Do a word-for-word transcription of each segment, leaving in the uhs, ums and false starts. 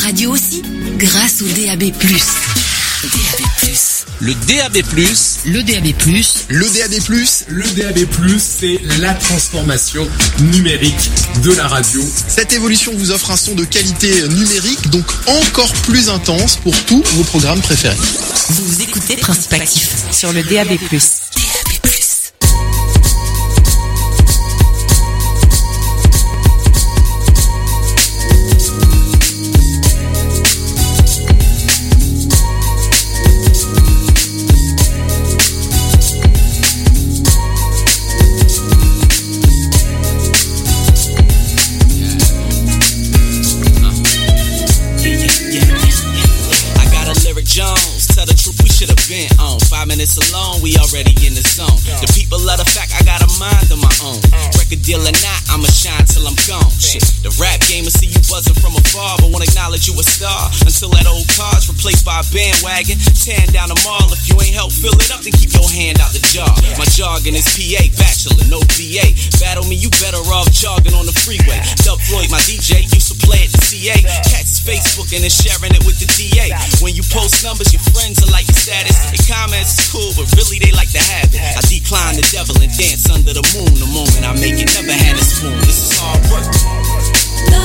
radio aussi, grâce au D A B plus. D A B plus. Le D A B plus. Le D A B plus. Le D A B plus. Le D A B plus, c'est la transformation numérique de la radio. Cette évolution vous offre un son de qualité numérique, donc encore plus intense pour tous vos programmes préférés. Vous écoutez Principe Actif sur le D A B plus. D A B plus. Minutes alone, we already in the zone. The people love the fact I got a mind of my own. Record deal or not, I'ma shine till I'm gone. Shit, the rap game will see you buzzing from afar, but won't acknowledge you a star until that old car's replaced by a bandwagon. Tearing down the mall, if you ain't help fill it up, then keep your hand out the jar. My jargon is P A, bachelor, no B A. Battle me, you better off jogging on the freeway. Dub Floyd, my D J, used to play at the C A. Cats is Facebooking and sharing it with the D A. When you post numbers, your friends are like your status. They comments is cool, but really they like to have it. I decline the devil and dance under the moon. The moment I make it, never had a spoon. This is hard work. The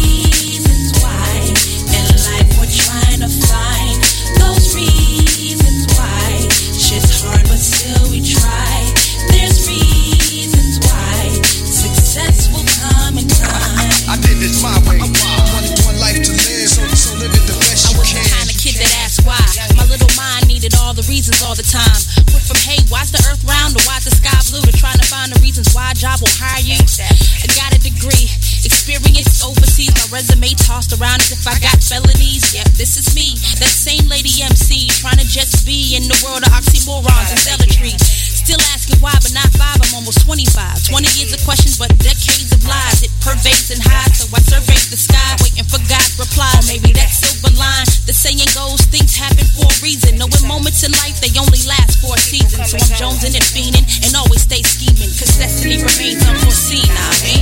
reasons why in life we're trying to find those reasons why shit's hard, but still we try. There's reasons why success will come in time. I did this my way. One, one life to live, so, so live it the best you can. I was the kind of kid that asked why. My little mind needed all the reasons all the time. Went from hey, why's the earth round to why's the sky blue to trying to find the reasons why a job will hire you. I got a degree, experience overseas, my resume tossed around as if I got felonies. Yep, this is me, that same lady M C, trying to just be in the world of oxymorons and zealotry. Still asking why, but not five, I'm almost twenty-five. twenty years of questions, but decades of lies. It pervades and hides, so I survey the sky, waiting for God's reply. Or maybe that silver line, the saying goes, things happen for a reason. Knowing moments in life, they only last for a season. So I'm jonesing and fiending, and always stay scheming, cause destiny remains unforeseen, I mean.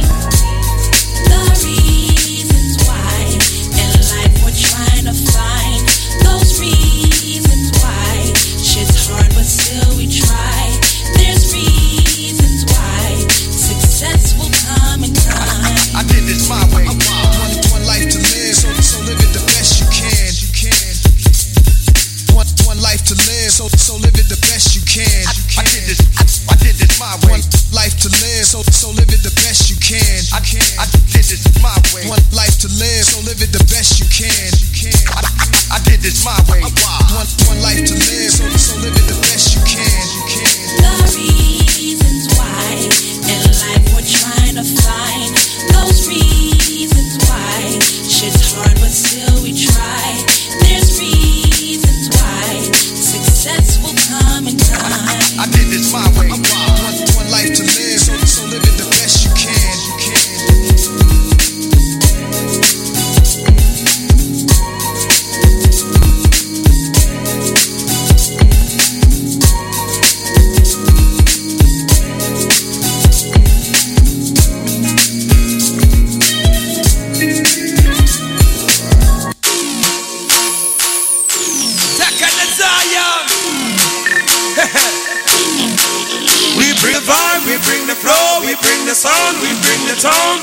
The reasons why in life we're trying to find those reasons why shit's hard, but still we try. There's reasons why success will come in time. I did this my way. One, one life to live, so, so live it the best you can. You can. One, one life to live, so, so live it the best you can. I, I did this. I, I did this my way. One life to live, so, so live it the best you can. I, I did this my way. One life to live, so live it the best you can. You can. I, I did this my way. One, one life to live, so, so live it the best you can. You can. The reasons why in life we're trying to find those reasons why shit's hard, but still we try. There's reasons why success will come in time. I, I did this my way. One, one life to live, so, so live it the best you can. You can. We bring the vibe, we bring the flow, we bring the sound, we bring the tone.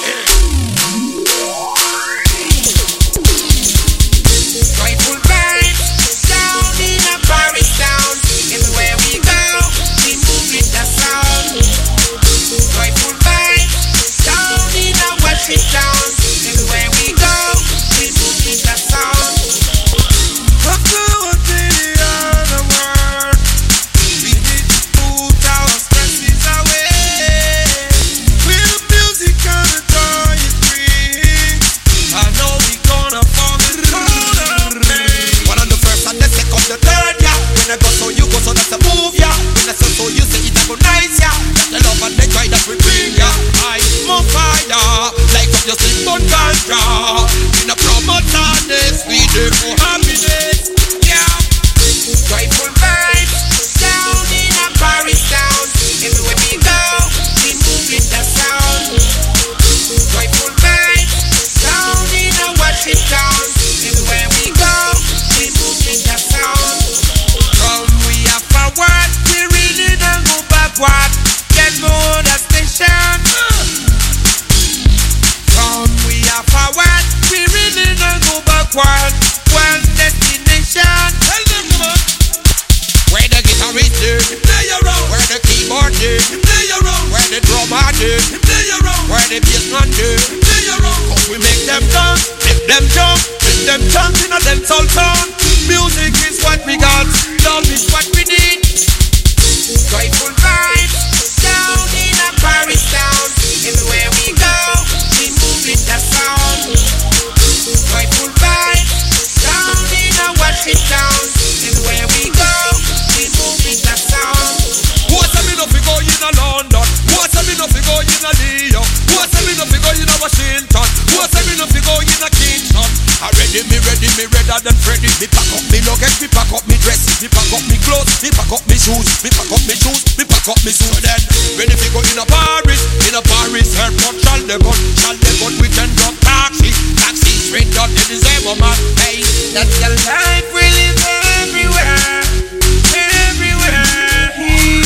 Joyful vibes, sound in a Paris town. Everywhere we go, we move with the sound. Joyful vibes, sound in a Western town. Everywhere we go, we move with the sound. Let's go to the other world. We need to put our stresses away. With the music on the top. did, play around. Where the drummer did, play around. Where the bass man did, play around. Cause we make them dance, make them jump, make them chant in a them soul town. Music is what we got, love is what we need. Joyful vibes, down in a Paris town. Everywhere we go, we move with the sound. Joyful vibes, down in a Washington town. Everywhere we go, we move with the sound. What's a minute we go in a London? What's a minute we go in a Leo? What's a minute we go in a Washington? What's a minute we go in a Kingston? I ready, me ready, me redder than Freddy. Me pack up me luggage, me pack up me dresses, me pack up me clothes, me pack up me shoes, me pack up me shoes, me pack up me suit. Then ready to go in a Paris, in a Paris airport, shall they gun, shall they gun, we can drop taxi, taxi straight down to the Zebo man. Hey, that's the life we live everywhere, everywhere.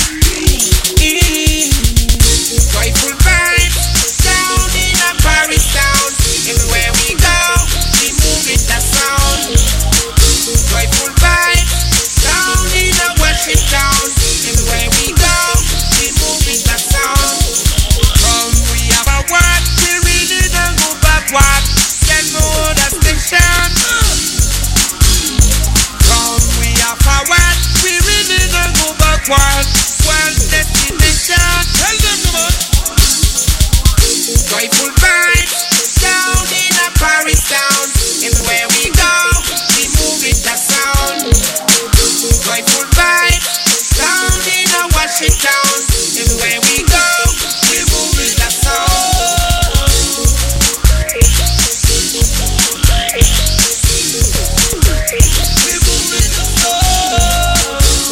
Joyful vibes, down in a Paris town. Everywhere we go, we move with the sound. Joyful vibes, down in a Washington town. Everywhere we go, we move with the sound. From we have a word, we really don't go backward. Get no other station. From we have a word, we really don't go backward. World destination. Tell them, come on. Joyful vibes, down in a Paris town. Everywhere we go, we move with the sound. Joyful vibes, down in a Washington. Everywhere we go, we move with the sound. We move with the sound.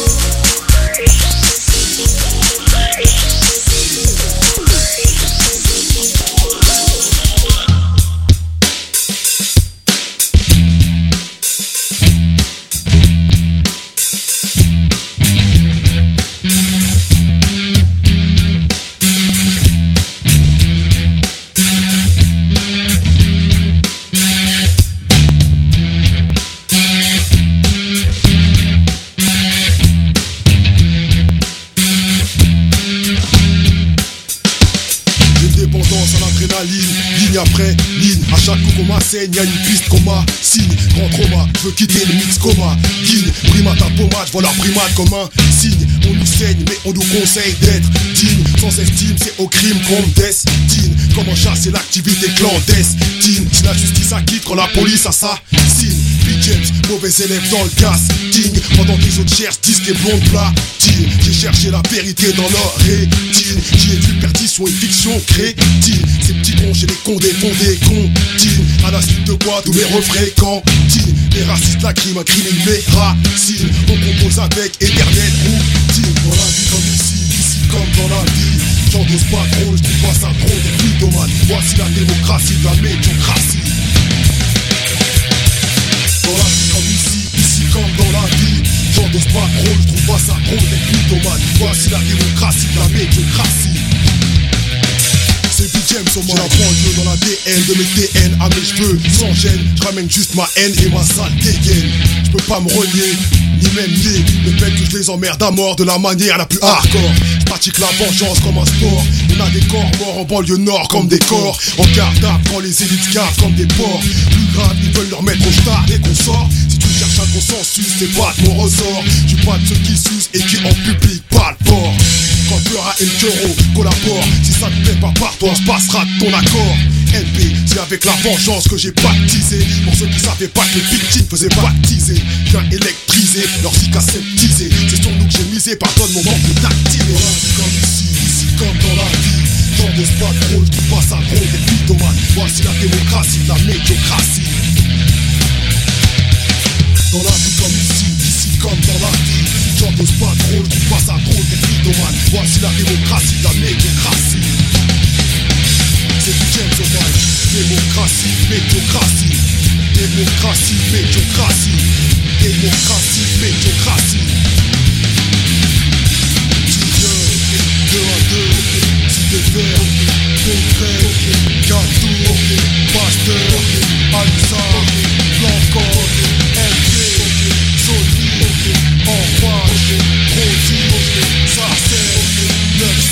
Ligne après ligne, à chaque coup qu'on m'assaigne, y'a une piste qu'on m'assigne. Grand trauma, je veux quitter le mix coma. Guine, primate à pommade, voilà primate comme un signe. On nous saigne, mais on nous conseille d'être digne. Sans estime, c'est au crime qu'on me destine. Comment chasser l'activité clandestine? Si la justice acquitte quand la police assassine. Big James, mauvais élève dans le casting. Pendant que les autres cherchent disques et blondes platines. J'ai cherché la vérité dans leur rétine. J'y ai vu perdition et fiction crétine. Ces petits cons chez les condés font des comptines. À la suite de quoi tous mes refrains cantines. Les racistes lacryment, incriminent mes racines. On compose avec éternelle routine. Dans la vie comme ici, ici comme dans la vie. J'en dose pas trop, je trouve pas ça trop des mythomanes. Voici la démocratie de la médiocratie. Dans la vie comme ici, ici comme dans la vie. J'en dose pas trop, je trouve pas ça trop des mythomanes. Voici la démocratie de la médiocratie. C'est Big James au moins. J'ai la banlieue dans la D N de mes T N à mes cheveux. Sans gêne, je ramène juste ma haine et ma sale dégaine. Je peux pas me renier, ni même nier le fait que je les emmerde à mort de la manière la plus hardcore. Je pratique la vengeance comme un sport. On a des corps morts en banlieue nord comme des corps. En garde à quand les élites gardent comme des porcs. Plus grave, ils veulent leur mettre au star dès qu'on sort. Si tu cherches un consensus, c'est pas de mon ressort. Je suis pas de ceux qui sucent et qui en public parlent fort. Quand Peur et le Cœuro collabore. Si ça te plaît pas par toi, on se passera de ton accord. L P, c'est avec la vengeance que j'ai baptisé. Pour ceux qui savaient pas que les victimes faisaient baptiser. Viens électriser, leur zik aseptisé. C'est sur nous que j'ai misé, pardonne mon manque de tactile. Dans la vie comme ici, ici comme dans la vie. J'en dose pas trop, je trouve pas ça drôle des mythomanes. Voici la démocratie de la médiocratie. Dans la vie comme ici, ici comme dans la vie. J'en dose pas trop, je trouve pas ça drôle des mythomanes. Voici la démocratie de la médiocratie. C'est du James O'Malley. Démocratie, médiocratie. Démocratie, médiocratie. Démocratie, médiocratie. Tu viens, deux à deux, si t'es vert, concret, gâteau, pasteur, Alisa, Blanco, L G, Sony, Orange, Rosy, Sarcelle, neuf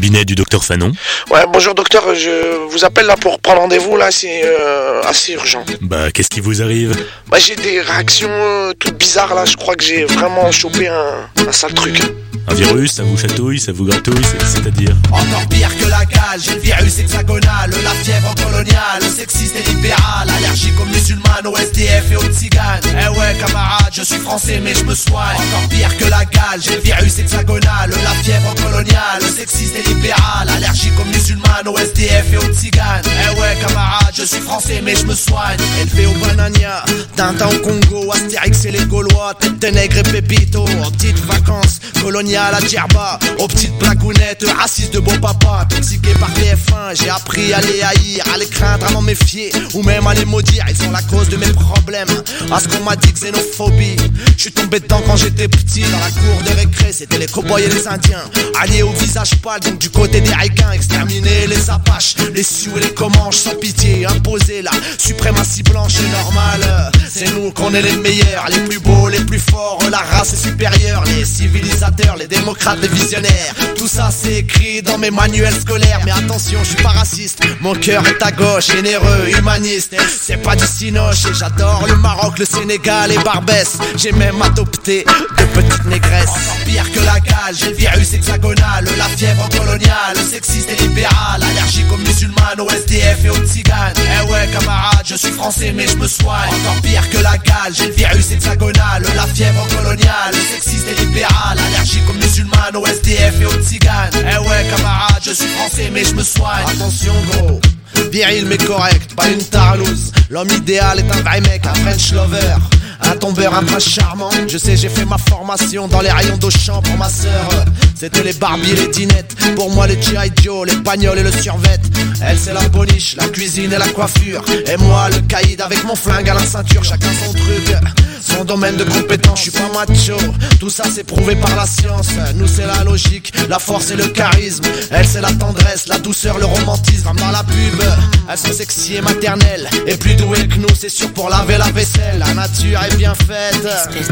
cabinet du docteur Fanon. Ouais, bonjour docteur, je vous appelle là pour prendre rendez-vous, là, c'est euh, assez urgent. Bah, qu'est-ce qui vous arrive? Bah, j'ai des réactions euh, toutes bizarres, là, je crois que j'ai vraiment chopé un, un sale truc. Un virus, ça vous chatouille, ça vous gratouille, c'est- c'est-à-dire? Encore pire que la cale, j'ai le virus hexagonal, la fièvre coloniale, sexiste et libérale, allergique aux musulmanes, aux S D F et aux tziganes. Eh ouais camarade, je suis français mais je me soigne. Encore pire que la cale, j'ai le virus hexagonal, la fièvre coloniale, sexiste et libérale, allergique aux musulmanes, aux S D F et aux tziganes. Eh ouais camarade, je suis français mais je me soigne. Élevé au banania, Tintin au Congo, Astérix et les Gaulois, tête de nègre et pépito, en petites vacances, coloniales à Djerba, aux petites blagounettes, racistes de beau papa, toxiqué par T F un, j'ai appris à les haïr, à les craindre, à m'en méfier, ou même à les maudire, ils sont la cause de mes problèmes, à ce qu'on m'a dit xénophobie, je suis tombé dedans quand j'étais petit, dans la cour de récré, c'était les cow-boys et les indiens, alliés au visage pâle, donc du côté des ricains, exterminer les apaches, les sioux et les comanches, sans pitié, imposer la suprématie blanche et normale, c'est nous qu'on est les meilleurs, les plus beaux, les plus forts, la race est supérieure, les civilisateurs, les démocrates, les visionnaires, tout ça c'est écrit dans mes manuels scolaires, mais attention, je suis pas raciste, mon cœur est à gauche, généreux, humaniste, c'est pas du cinoche, et j'adore le Maroc, le Sénégal et Barbès, j'ai même adopté de petites négresses. Encore pire que la cale, j'ai le virus hexagonal, la fièvre coloniale, sexiste et libérale, allergique aux musulmanes, aux S D F et aux tziganes. Eh ouais camarade, je suis français mais je me soigne. Encore pire que la cale, j'ai le virus hexagonal, la fièvre coloniale, sexiste et libérale, allergique aux musulmanes, aux S D F et aux tziganes. Eh ouais camarade, je suis français mais je me soigne. Attention gros, viril mais correct, pas une tarlouse. L'homme idéal est un vrai mec, un French lover, un tombeur, un prince charmant. Je sais, j'ai fait ma formation dans les rayons d'Auchan pour ma sœur. C'était les Barbie, les dinettes. Pour moi, les G I Joe, les bagnoles et le survêt. Elle, c'est la boniche, la cuisine et la coiffure. Et moi, le caïd avec mon flingue à la ceinture. Chacun son truc, son domaine de compétence. Je suis pas macho, tout ça c'est prouvé par la science. Nous, c'est la logique, la force et le charisme. Elle, c'est la tendresse, la douceur, le romantisme. Dans la pub, elles sont sexy et maternelles. Et plus douées que nous, c'est sûr pour laver la vaisselle. La nature est bien faite.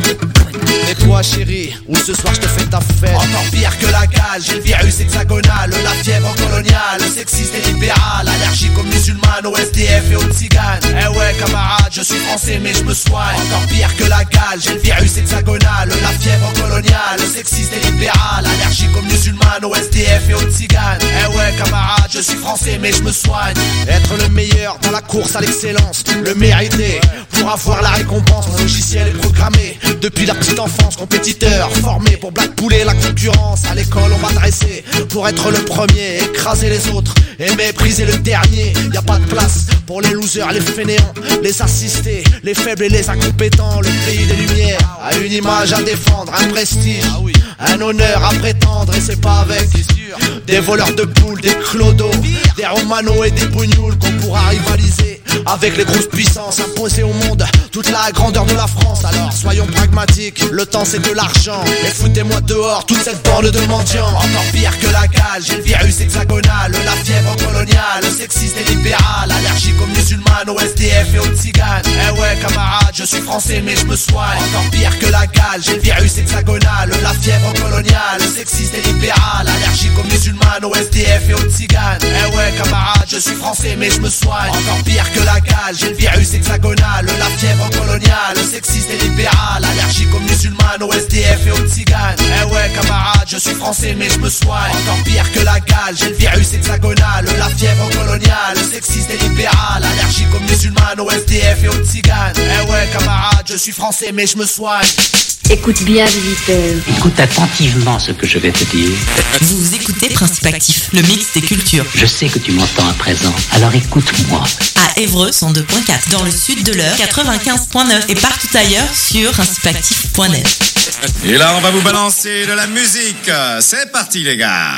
Et toi chérie, ou ce soir je te fais ta fête. Encore pire que la cale, j'ai le virus hexagonal, la fièvre coloniale, sexiste et libérale, allergique aux musulmanes, aux S D F et aux tziganes. Eh ouais camarade, je suis français mais je me soigne. Encore pire que la cale, j'ai le virus hexagonal, la fièvre coloniale, sexiste et libérale, allergique aux musulmanes, aux S D F et aux tziganes. Eh ouais camarade, je suis français mais je me soigne. Être le meilleur dans la course à l'excellence, le mériter pour avoir la récompense. Mon logiciel est programmé depuis la petite enfance, compétiteur formé pour blackpouler la concurrence. À l'école on m'a dressé pour être le premier, écraser les autres et mépriser le dernier. Y a pas de place pour les losers, les fainéants, les assistés, les faibles et les incompétents. Le pays des lumières a une image à défendre, un prestige, un honneur à prétendre. Et c'est pas avec des voleurs de poules, des clodos, des romanos et des bougnoules qu'on pourra rivaliser avec les grosses puissances, imposées au monde toute la grandeur de la France. Alors soyons pragmatiques, le temps c'est de l'argent, et foutez-moi dehors toute cette bande de mendiants. Encore pire que la cale, j'ai le virus hexagonal, la fièvre coloniale, sexiste et libérale, allergique aux musulmanes, aux S D F et aux tziganes. Eh ouais camarade, je suis français mais je me soigne. Encore pire que la cale, j'ai le virus hexagonal, la fièvre coloniale, sexiste et libérale, allergique aux musulmanes, aux S D F et aux tziganes. Eh ouais camarade, je suis français mais je me soigne. Encore pire que la cale, j'ai le virus hexagonal, la fièvre coloniale, sexiste et libérale, allergique aux musulmanes, aux S D F et aux tziganes. Eh ouais camarade, je suis français mais je me soigne. Encore pire que la cale, j'ai le virus hexagonal, la fièvre coloniale, sexiste et libérale, allergique aux musulmanes, aux S D F et aux tziganes. Eh ouais camarade, je suis français mais je me soigne. Écoute bien, visiteur. Écoute attentivement ce que je vais te dire. Vous écoutez Principe Actif, le mix des cultures. Je sais que tu m'entends à présent, alors écoute-moi. À Évreux, cent deux point quatre, dans le sud de l'Eure, quatre-vingt-quinze point neuf et partout ailleurs sur principe actif point net. Et là, on va vous balancer de la musique. C'est parti, les gars.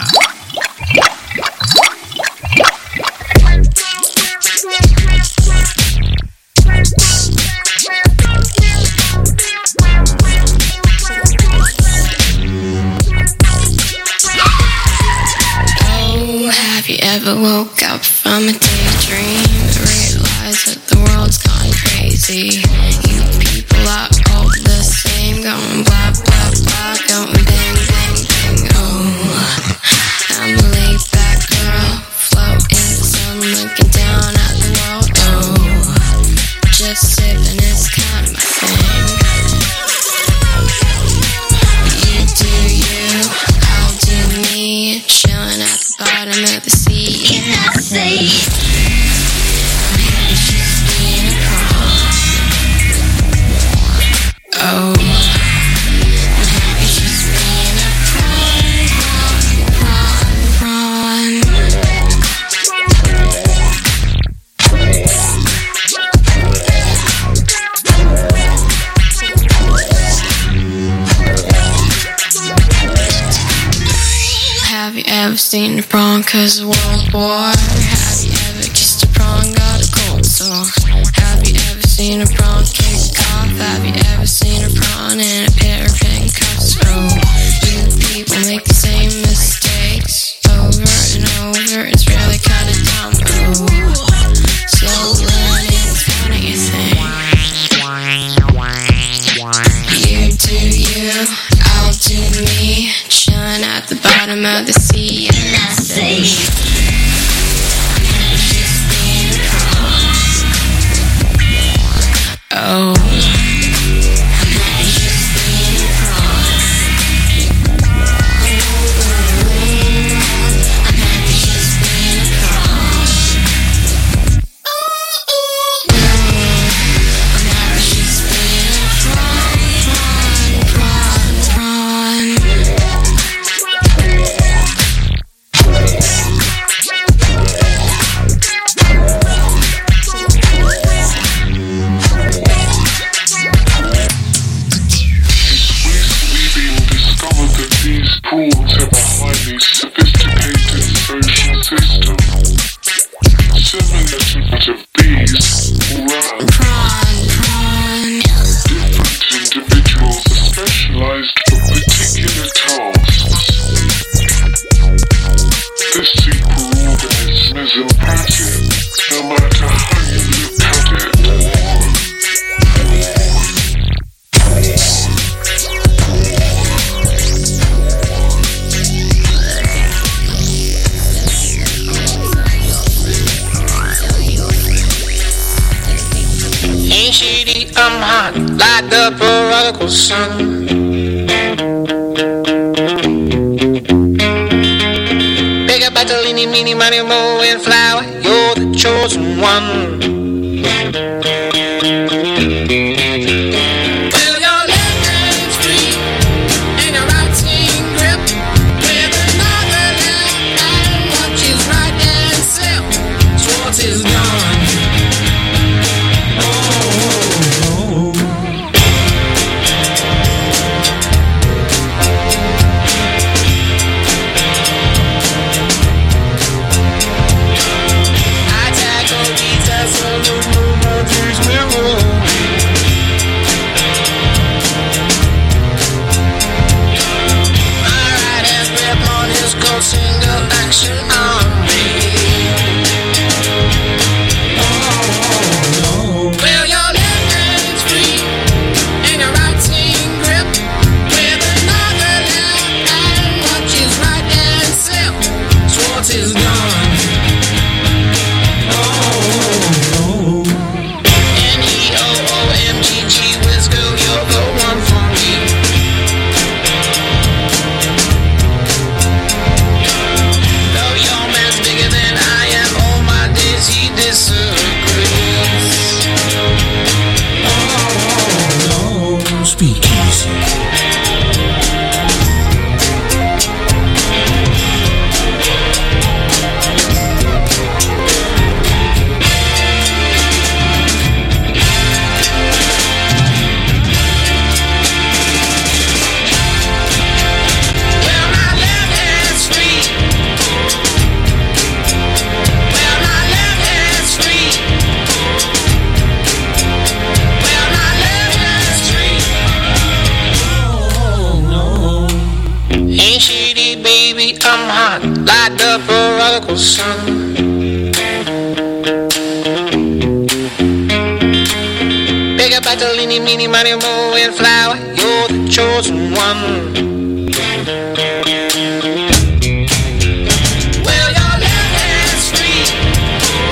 Have you ever woke up from a daydream and realized that the world's gone crazy? You people are all the same, going blah blah blah, going bang bang bang. Oh, I'm late looking down at the world. Oh, just sipping, it's kind of my thing. You do you, I'll do me. Chilling at the bottom of the sea. In that sea. Oh, I'm happy just being a prawn, prawn, prawn. Have you ever seen a prawn cause of World War? Have you ever kissed a prawn, got a cold sore? Have you ever seen a prawn kick off? Have you ever seen a prawn in a pair of handcuffs? Oh, you people make the same mistakes over and over. It's really kind of dumb. Oh, slow learning is funny, you think. You do you, I'll do me. Chilling at the bottom of the sea. In that sea. Oh, prawns have a highly sophisticated social system, similar to that of bees or rats. Different individuals are specialized for particular tasks. This superorganism is impressive, no matter how you look at it. Ain't shady, I'm hot, like the prodigal son. Big up Bartolini, meeny, money, mo, and flower, you're the chosen one. Well, your left hand's free, and your right hand grip, with another left hand, watch his right hand slip, Schwartz is gone. Single action on me. Oh, no. Well, your left hand's free and your right hand grip, with another left hand, watch his right hand slip, Schwartz is gone. Oh, no. N E O O M G G Whiz girl, you're the one for me. He disagrees. Oh, no. Speak easy. I'm hot, like the prodigal son. Big up Bartolini, meeny, money, mo, and flower, you're the chosen one. Well, your left hand's free,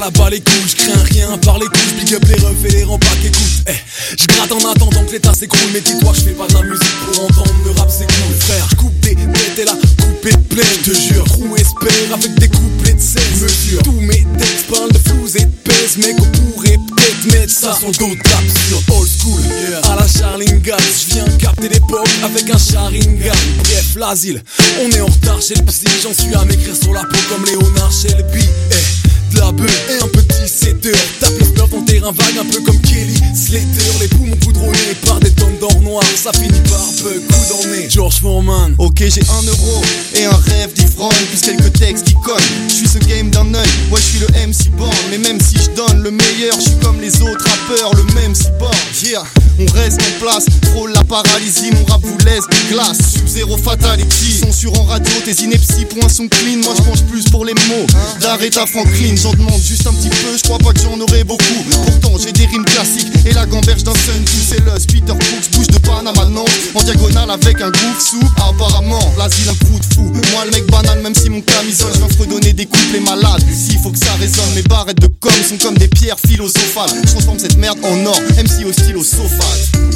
la balle les couilles, je crains rien par les couilles, big up les refs et les remparts qui écoutent. Eh, je gratte en attendant que l'état s'écroule, mais dis-toi que je fais pas de la musique pour entendre le rap c'est cool, frère. Je coupe des bêtes et la coupe est pleine, je te jure. Trou espère avec des couplets de seize mesures. Tous mes textes parlent de flous et de pèse, mais qu'on pourrait peut-être mettre ça sur le dos de table sur old school, yeah. À la Charlingham, je viens capter des pop avec un Sharingan. Bref, l'asile, on est en retard chez le psy, j'en suis à m'écrire sur la peau comme Léonard Shelby. Eh, de la beuh et un petit setter, tape le spurt en terrain vague un peu comme Kelly Slater. Les poumons goudronnés par des tonnes d'or noir, ça finit par bug, coup d'en nez. George Foreman. Ok, j'ai un euro et un rêve d'ivrogne, plus quelques textes qui cognent. Je suis ce game d'un œil, ouais je suis le M C Bond. Mais même si je donne le meilleur, je suis comme les autres rappeurs, le même si bon. Yeah, on reste en place, frôle la paralysie, mon rap vous laisse glace. Sub-zéro fatality, censure en radio, tes inepties, points sont clean. Moi je penche plus pour les mots, d'Aretha Franklin. J'en demande juste un petit peu, je crois pas que j'en aurai beaucoup. Pourtant j'ai des rimes classiques et la gamberge d'un Sun Tzu. C'est le Peter Brooks, bouge de Panama Nantes, en diagonale avec un groove sous. Apparemment, l'asile un coup de fou. Moi le mec banal, même si mon camisole, je viens fredonner des couplets malades. S'il faut que ça résonne, mes barrettes de com sont comme des pierres philosophales. Je transforme cette merde en or, M C au style au sofa.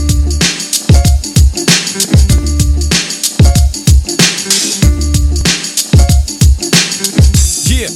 Yeah.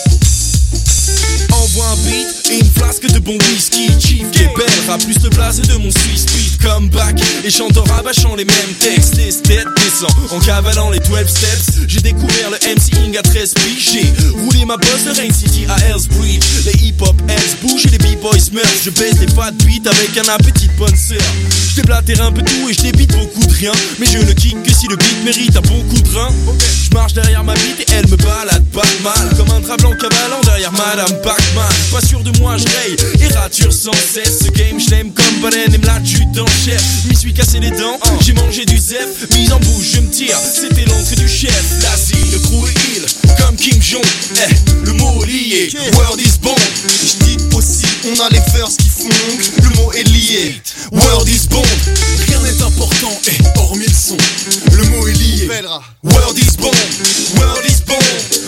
Envoie un beat et une flasque de bon whisky. Chief Québec a plus de place de mon Swiss Beat. Comeback et chante en rabâchant les mêmes textes. Les steps descend en cavalant les douze steps. J'ai découvert le MCing à treize piges. J'ai roulé ma bosse de Rain City à Hell's Breed. Les hip-hop heads bougent et les b-boys meurent. Je baisse les fat beats avec un appétit de bonne sœur. Je déblatère un peu tout et je débite beaucoup de rien. Mais je ne kick que si le beat mérite un bon coup de rein. Je marche derrière ma bite et elle me balade pas mal. Comme un drap blanc cavalant derrière Madame Bachman. Pas sûr de moi, je raye et rature sans cesse. Ce game, je l'aime comme baleine et me la tue dans le chef. M'y suis cassé les dents, j'ai mangé du zef. Mise en bouche, je me tire, c'était l'entrée du chef. L'asile, le crew est ill, comme Kim Jong. Eh, le mot est lié, world is bon. Je dis aussi, on a les verses qui font le mot est lié, world is bon. Rien n'est important, eh, hormis le son. Le mot est lié, Bellera. world is bon, world is bon.